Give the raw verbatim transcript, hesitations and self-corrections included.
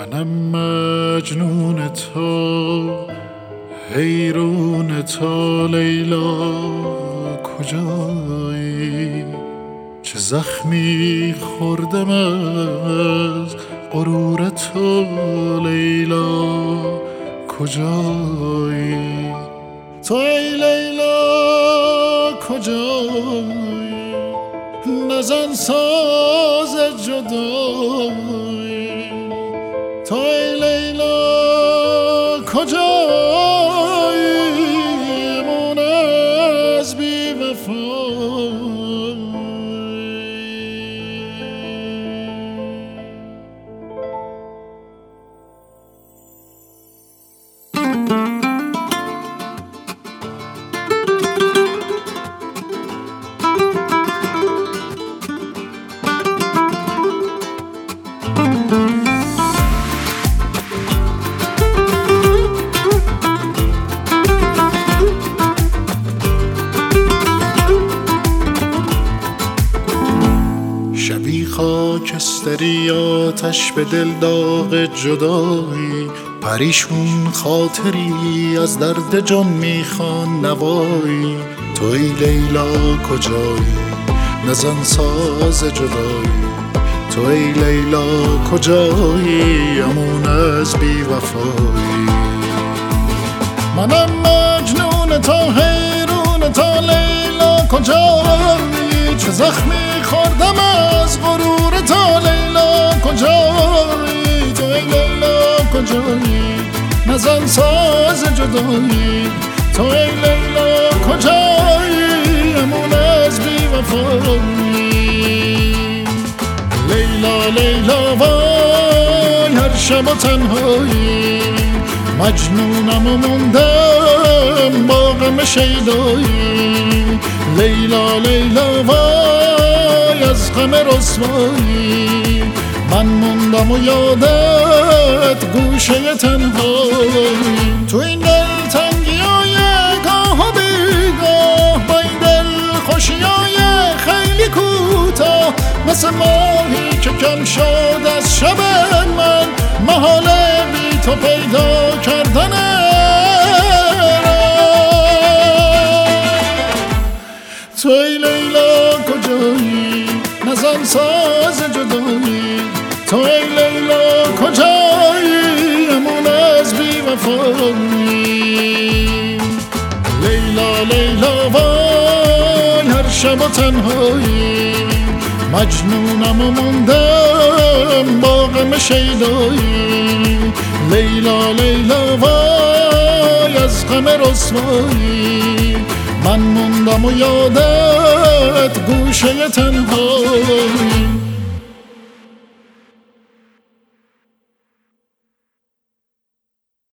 منم مجنون تو، حیرون تو لیلا کجایی؟ چه زخمی خوردم از غرور تو لیلا کجایی؟ تو ای لیلا کجایی؟ نزن ساز جدایی. تو ای لیلا کجایی؟ من از بی وفایی. شبی خاکستری آتش به دل داغ جدایی، پریشون خاطری از درد جان میخوان نوایی. تو ای لیلا کجایی؟ نزن ساز جدایی. تو ای لیلا کجایی؟ امون از بی وفایی. منم مجنون تو، حیرون تو لیلا کجایی؟ چه زخمی خوردم از غرور تو لیلا کجایی؟ تو ای لیلا کجایی؟ نزن ساز جدایی. تو ای لیلا کجایی؟ امون از بی وفایی. لیلا لیلا وای هر شب و تنهایی، مجنونم و موندم با غم شیدایی. لیلا لیلا وای از غم رسوایی، من موندم و یادت گوشه تنهایی. تو این دل تنگی های گاه و بیگاه، با این دل خوشی های خیلی کوتاه، مثل ماهی که کم شد از شب من، محاله بی تو پیدا کردنه. تو ای لیلا کجایی؟ نزن ساز جدایی. تو ای لیلا کجایی؟ امون از بی وفایی. لیلا لیلا وای هر شب و تنهایی، مجنونم و موندم با غم شیدایی. لیلا لیلا وای از غم رسوایی، من موندم و یادت گوشه تنهایی.